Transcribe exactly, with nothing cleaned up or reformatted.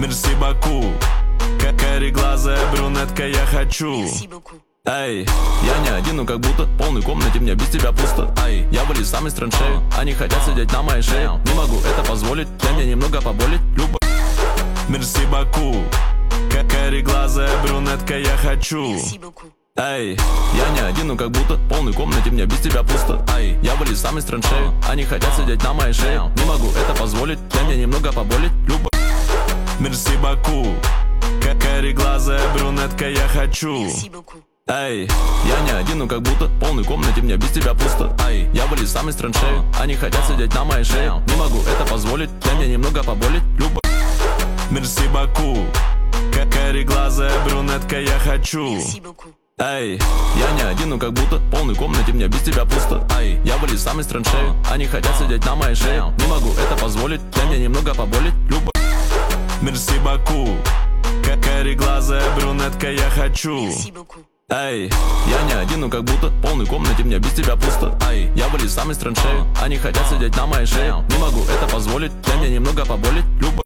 Мерси Баку, кареглазая брюнетка, я хочу. Эй, я не один, но как будто в полной комнате мне без тебя пусто. Эй, я вылез сам из траншеи, они хотят сидеть на моей шее. Не могу это позволить, дай мне немного поболеть, любовь. Мерси Баку, кареглазая брюнетка, я хочу. Эй, я не один, но как будто в полной комнате мне без тебя пусто. Эй, я вылез сам из траншеи, они хотят сидеть на моей шее. Не могу это позволить, дай мне немного поболеть, любовь. Мерси Баку, кареглазая брюнетка, я хочу. Эй, я не один, но как будто в полной комнате мне без тебя пусто. Эй, я вылез сам из траншеи, они хотят сидеть на моей шее. Не могу это позволить, дай мне немного поболеть, любовь. Мерси Баку, кареглазая брюнетка, я хочу. Эй, я не один, но как будто в полной комнате мне без тебя пусто. Эй, я вылез сам из траншеи, они хотят сидеть на моей шее. Не могу это позволить, дай мне немного поболеть, любовь. Мерси Баку, кареглазая брюнетка, я хочу. Эй, я не один, но как будто в полной комнате мне без тебя пусто. Эй, я вылез сам из траншеи, они хотят сидеть на моей шее. Не могу это позволить, дай мне немного поболеть, любовь.